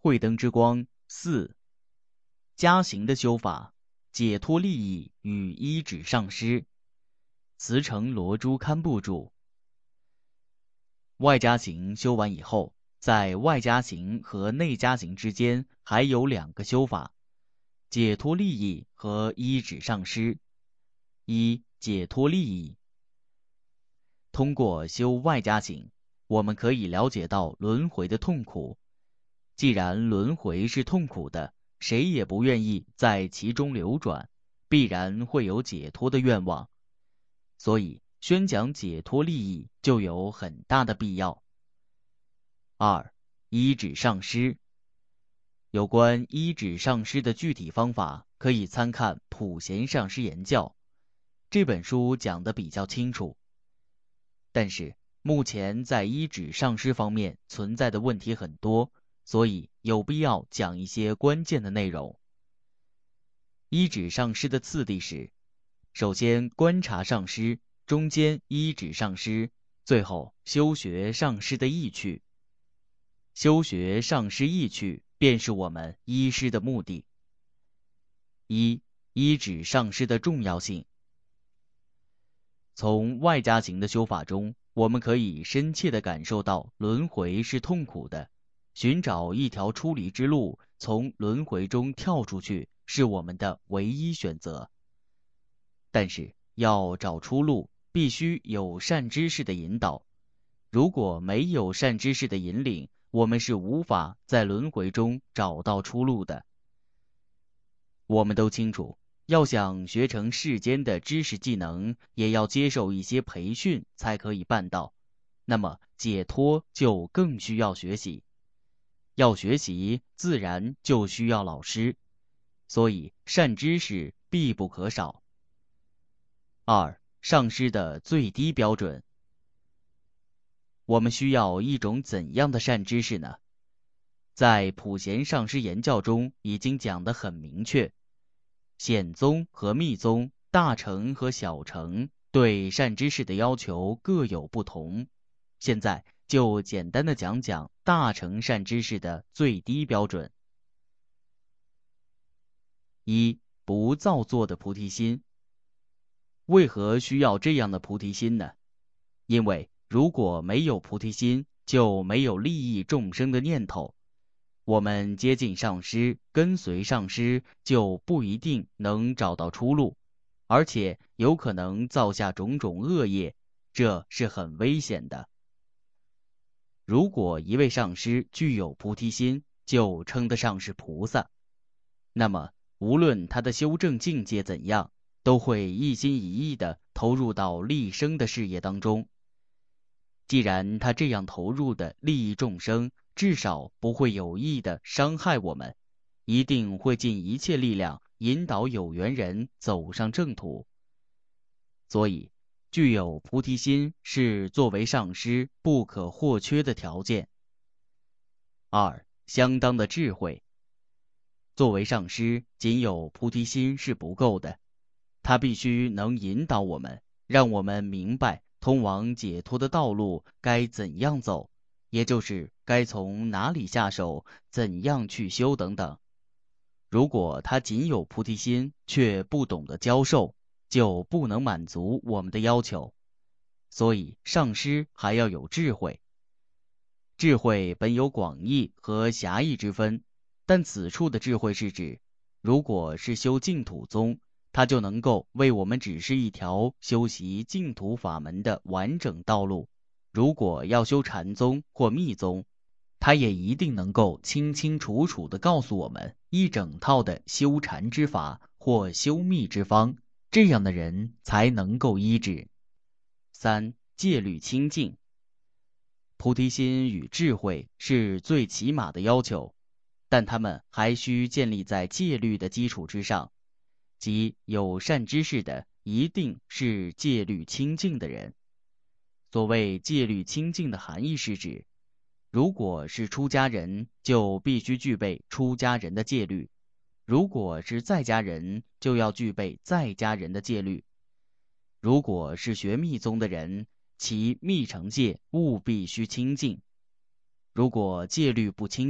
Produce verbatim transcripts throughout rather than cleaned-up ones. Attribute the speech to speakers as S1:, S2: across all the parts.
S1: 慧灯之光四。加行的修法，解脱利益与依止上师。慈诚罗珠堪布著。外加行修完以后，在外加行和内加行之间还有两个修法，解脱利益和依止上师。一、解脱利益。通过修外加行，我们可以了解到轮回的痛苦。既然轮回是痛苦的，谁也不愿意在其中流转，必然会有解脱的愿望。所以宣讲解脱利益就有很大的必要。二、依止上师。有关依止上师的具体方法，可以参看《普贤上师言教》这本书，讲得比较清楚。但是目前在依止上师方面存在的问题很多，所以有必要讲一些关键的内容。依止上师的次第是：首先观察上师，中间依止上师，最后修学上师的意趣。修学上师意趣，便是我们依师的目的。一、依止上师的重要性。从外加行的修法中，我们可以深切地感受到轮回是痛苦的，寻找一条出离之路，从轮回中跳出去，是我们的唯一选择。但是要找出路，必须有善知识的引导。如果没有善知识的引领，我们是无法在轮回中找到出路的。我们都清楚，要想学成世间的知识技能，也要接受一些培训才可以办到。那么解脱就更需要学习。要学习，自然就需要老师，所以善知识必不可少。二、上师的最低标准。我们需要一种怎样的善知识呢？在普贤上师言教中已经讲得很明确，显宗和密宗、大乘和小乘对善知识的要求各有不同。现在就简单的讲讲大乘善知识的最低标准。一、不造作的菩提心。为何需要这样的菩提心呢？因为如果没有菩提心，就没有利益众生的念头。我们接近上师，跟随上师，就不一定能找到出路，而且有可能造下种种恶业，这是很危险的。如果一位上师具有菩提心，就称得上是菩萨，那么无论他的修正境界怎样，都会一心一意地投入到利生的事业当中。既然他这样投入的利益众生，至少不会有意的伤害我们，一定会尽一切力量引导有缘人走上正途。所以具有菩提心是作为上师不可或缺的条件。二、相当的智慧。作为上师，仅有菩提心是不够的，他必须能引导我们，让我们明白通往解脱的道路该怎样走，也就是该从哪里下手，怎样去修等等。如果他仅有菩提心，却不懂得教授，就不能满足我们的要求。所以上师还要有智慧。智慧本有广义和狭义之分，但此处的智慧是指，如果是修净土宗，它就能够为我们指示一条修习净土法门的完整道路。如果要修禅宗或密宗，它也一定能够清清楚楚地告诉我们一整套的修禅之法或修密之方，这样的人才能够依止。三、戒律清净。菩提心与智慧是最起码的要求，但它们还需建立在戒律的基础之上，即有善知识的一定是戒律清净的人。所谓戒律清净的含义是指，如果是出家人，就必须具备出家人的戒律；如果是在家人，就要具备在家人的戒律；如果是学密宗的人，其密乘戒务必须清净。如果戒律不清净，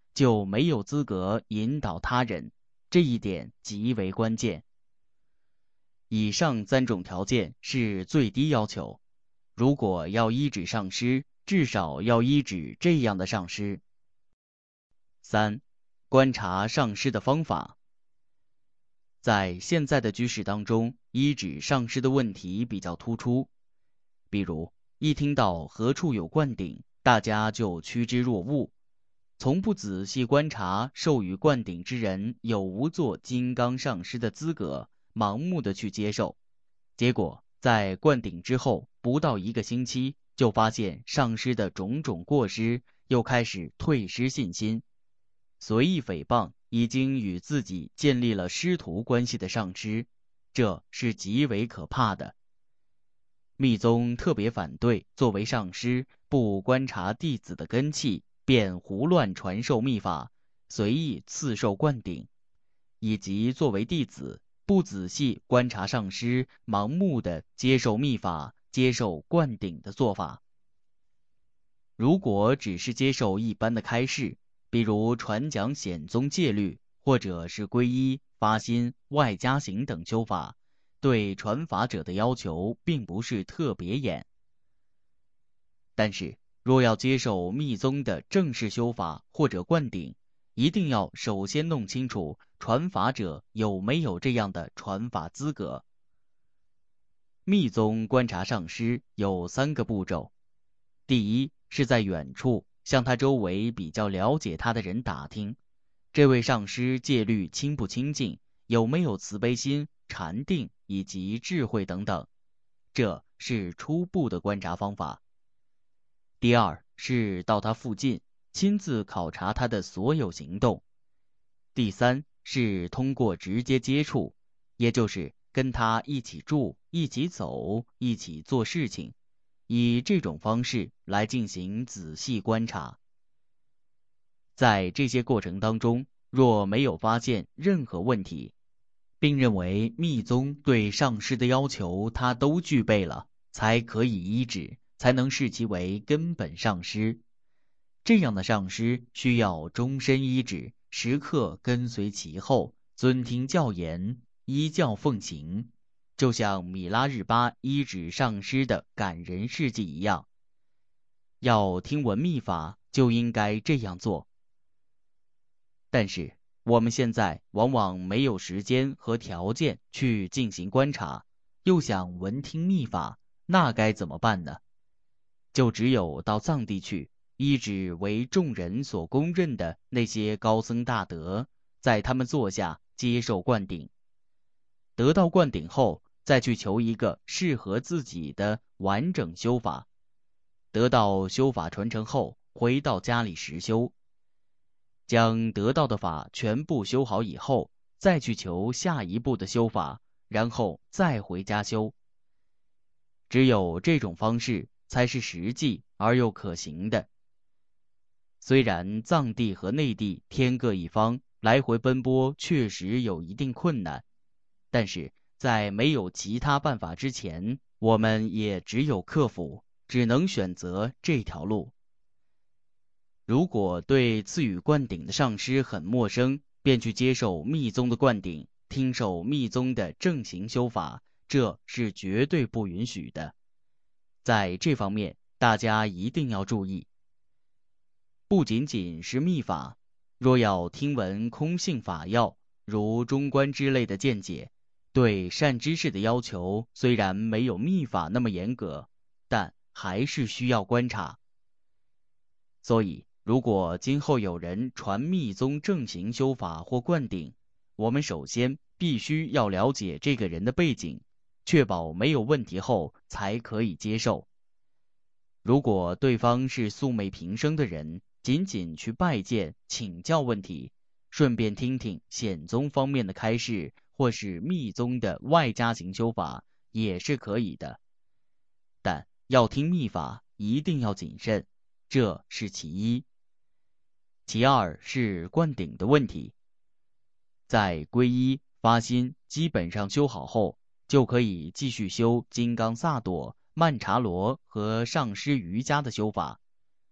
S1: 就没有资格引导他人，这一点极为关键。以上三种条件是最低要求，如果要依止上师，至少要依止这样的上师。三、观察上师的方法。在现在的居士当中，依止上师的问题比较突出。比如，一听到何处有灌顶，大家就趋之若鹜，从不仔细观察授予灌顶之人有无做金刚上师的资格，盲目的去接受。结果，在灌顶之后不到一个星期，就发现上师的种种过失，又开始退失信心。随意诽谤已经与自己建立了师徒关系的上师，这是极为可怕的。密宗特别反对作为上师不观察弟子的根器，便胡乱传授秘法，随意赐授灌顶，以及作为弟子不仔细观察上师，盲目的接受秘法、接受灌顶的做法。如果只是接受一般的开示，比如传讲显宗戒律，或者是皈依、发心、外加行等修法，对传法者的要求并不是特别严。但是，若要接受密宗的正式修法或者灌顶，一定要首先弄清楚传法者有没有这样的传法资格。密宗观察上师有三个步骤：第一，是在远处向他周围比较了解他的人打听，这位上师戒律清不清净，有没有慈悲心、禅定以及智慧等等，这是初步的观察方法。第二，是到他附近亲自考察他的所有行动。第三，是通过直接接触，也就是跟他一起住、一起走、一起做事情，以这种方式来进行仔细观察。在这些过程当中，若没有发现任何问题，并认为密宗对上师的要求他都具备了，才可以依止，才能视其为根本上师。这样的上师需要终身依止，时刻跟随其后，遵听教言，依教奉行，就像米拉日巴依止上师的感人事迹一样。要听闻密法，就应该这样做。但是我们现在往往没有时间和条件去进行观察，又想闻听密法，那该怎么办呢？就只有到藏地去，依止为众人所公认的那些高僧大德，在他们座下接受灌顶。得到灌顶后，再去求一个适合自己的完整修法。得到修法传承后，回到家里实修。将得到的法全部修好以后，再去求下一步的修法，然后再回家修。只有这种方式才是实际而又可行的。虽然藏地和内地天各一方，来回奔波确实有一定困难，但是在没有其他办法之前，我们也只有克服，只能选择这条路。如果对赐予灌顶的上师很陌生，便去接受密宗的灌顶，听受密宗的正行修法，这是绝对不允许的。在这方面，大家一定要注意。不仅仅是密法，若要听闻空性法要，如中观之类的见解，对善知识的要求虽然没有密法那么严格，但还是需要观察。所以如果今后有人传密宗正行修法或灌顶，我们首先必须要了解这个人的背景，确保没有问题后才可以接受。如果对方是素昧平生的人，仅仅去拜见请教问题，顺便听听显宗方面的开示或是密宗的外加行修法也是可以的。但要听密法一定要谨慎，这是其一。其二是灌顶的问题。在皈依、发心基本上修好后，就可以继续修金刚萨埵、曼荼罗和上师瑜伽的修法。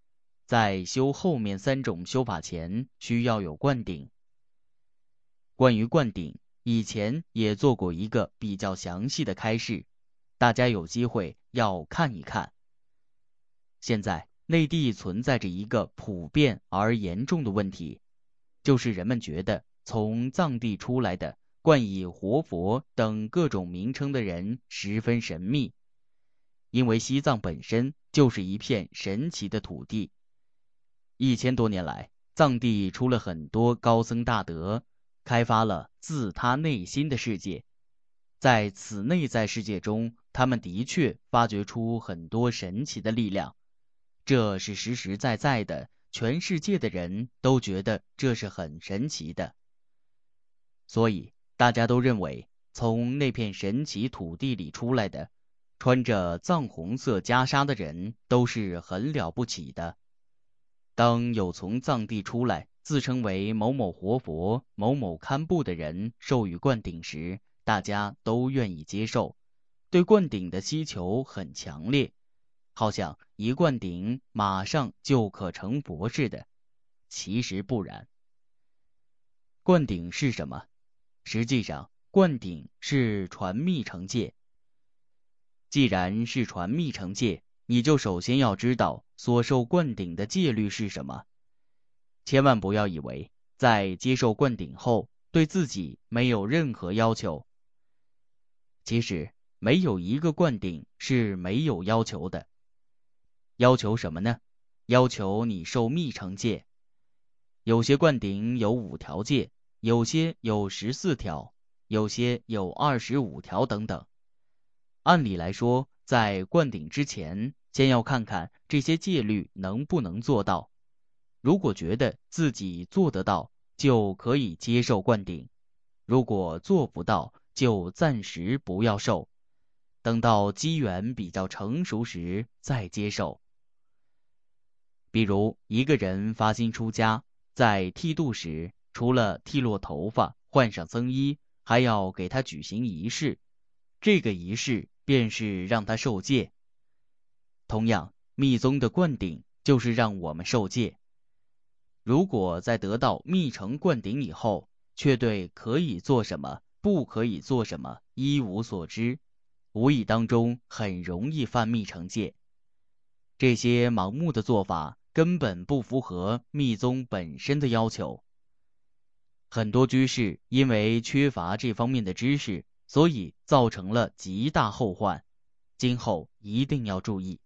S1: 在修后面三种修法前，需要有灌顶。关于灌顶，以前也做过一个比较详细的开示，大家有机会要看一看。现在内地存在着一个普遍而严重的问题，就是人们觉得从藏地出来的冠以活佛等各种名称的人十分神秘，因为西藏本身就是一片神奇的土地。一千多年来，藏地出了很多高僧大德，开发了自他内心的世界。在此内在世界中，他们的确发掘出很多神奇的力量，这是实实在在的，全世界的人都觉得这是很神奇的。所以大家都认为，从那片神奇土地里出来的穿着藏红色袈裟的人都是很了不起的。当有从藏地出来自称为某某活佛、某某堪布的人授予灌顶时，大家都愿意接受，对灌顶的需求很强烈，好像一灌顶马上就可成佛似的。其实不然。灌顶是什么？实际上，灌顶是传密惩戒。既然是传密惩戒，你就首先要知道所受灌顶的戒律是什么。千万不要以为在接受灌顶后对自己没有任何要求。其实没有一个灌顶是没有要求的。要求什么呢？要求你受密惩戒。有些灌顶有五条戒，有些有十四条，有些有二十五条等等。按理来说，在灌顶之前，先要看看这些戒律能不能做到。如果觉得自己做得到，就可以接受灌顶；如果做不到，就暂时不要受，等到机缘比较成熟时再接受。比如一个人发心出家，在剃度时，除了剃落头发、换上僧衣，还要给他举行仪式，这个仪式便是让他受戒。同样，密宗的灌顶就是让我们受戒。如果在得到密乘灌顶以后，却对可以做什么、不可以做什么一无所知，无意当中很容易犯密乘戒。这些盲目的做法根本不符合密宗本身的要求。很多居士因为缺乏这方面的知识，所以造成了极大后患，今后一定要注意。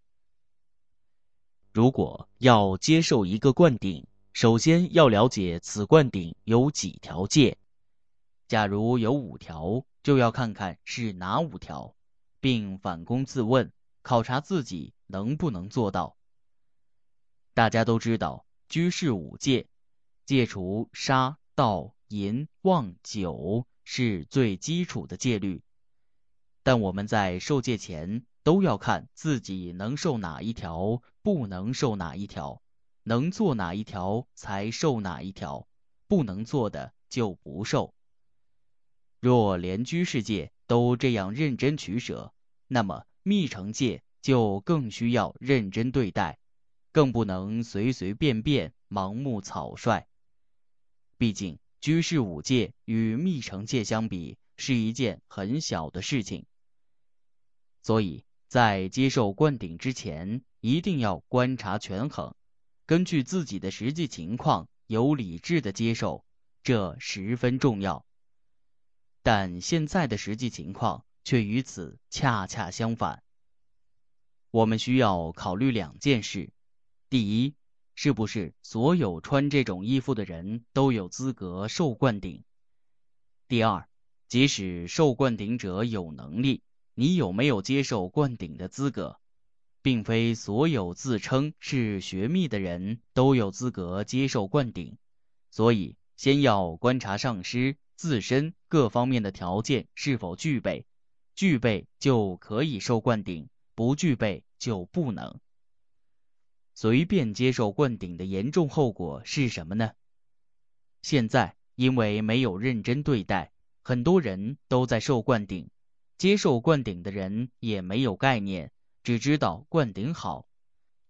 S1: 如果要接受一个灌顶，首先要了解此灌顶有几条戒。假如有五条，就要看看是哪五条，并反躬自问，考察自己能不能做到。大家都知道，居士五戒，戒除杀、盗、淫、妄、酒是最基础的戒律。但我们在受戒前都要看自己能受哪一条，不能受哪一条，能做哪一条才受哪一条，不能做的就不受。若连居士戒都这样认真取舍，那么密乘戒就更需要认真对待，更不能随随便便盲目草率。毕竟居士五戒与密乘戒相比，是一件很小的事情。所以在接受灌顶之前，一定要观察权衡，根据自己的实际情况有理智的接受，这十分重要。但现在的实际情况却与此恰恰相反。我们需要考虑两件事：第一，是不是所有穿这种衣服的人都有资格受灌顶？第二，即使受灌顶者有能力，你有没有接受灌顶的资格？并非所有自称是学密的人都有资格接受灌顶，所以先要观察上师自身各方面的条件是否具备，具备就可以受灌顶，不具备就不能。随便接受灌顶的严重后果是什么呢？现在因为没有认真对待，很多人都在受灌顶，接受灌顶的人也没有概念，只知道灌顶好，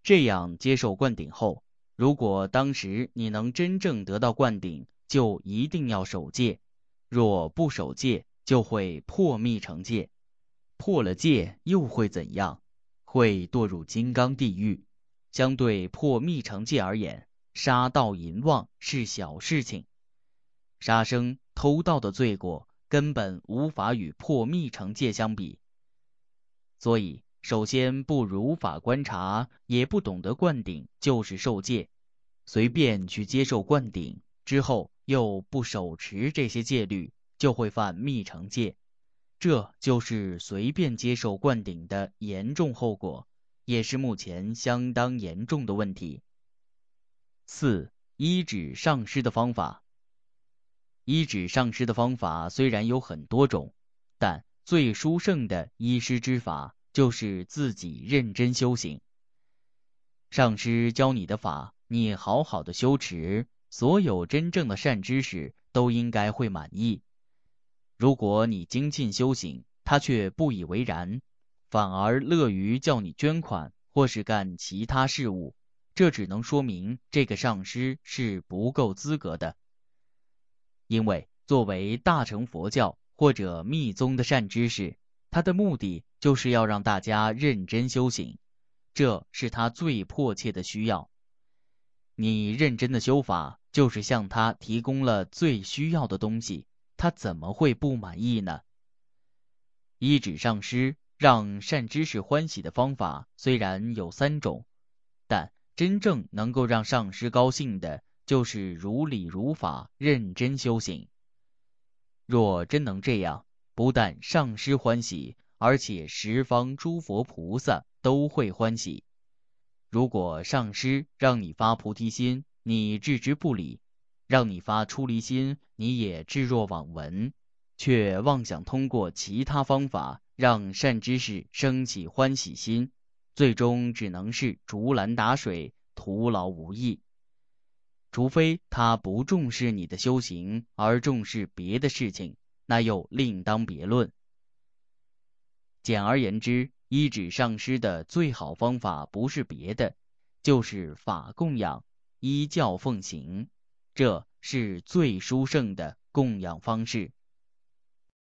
S1: 这样接受灌顶后，如果当时你能真正得到灌顶，就一定要守戒，若不守戒，就会破密成戒，破了戒又会怎样？会堕入金刚地狱。相对破密成戒而言，杀盗淫妄是小事情，杀生偷盗的罪过根本无法与破密成戒相比。所以首先不如法观察，也不懂得灌顶就是受戒，随便去接受灌顶之后又不手持这些戒律，就会犯密成戒，这就是随便接受灌顶的严重后果，也是目前相当严重的问题。四、医治上师的方法。医治上师的方法虽然有很多种，但最殊胜的医师之法就是自己认真修行。上师教你的法，你好好的修持，所有真正的善知识都应该会满意。如果你精进修行，他却不以为然，反而乐于叫你捐款或是干其他事务，这只能说明这个上师是不够资格的。因为作为大乘佛教或者密宗的善知识，他的目的就是要让大家认真修行，这是他最迫切的需要。你认真的修法，就是向他提供了最需要的东西，他怎么会不满意呢？医治上师让善知识欢喜的方法虽然有三种，但真正能够让上师高兴的，就是如理如法认真修行。若真能这样，不但上师欢喜，而且十方诸佛菩萨都会欢喜。如果上师让你发菩提心，你置之不理；让你发出离心，你也置若罔闻，却妄想通过其他方法让善知识升起欢喜心，最终只能是竹篮打水，徒劳无益。除非他不重视你的修行，而重视别的事情，那又另当别论。简而言之，医治上师的最好方法不是别的，就是法供养，依教奉行，这是最殊胜的供养方式。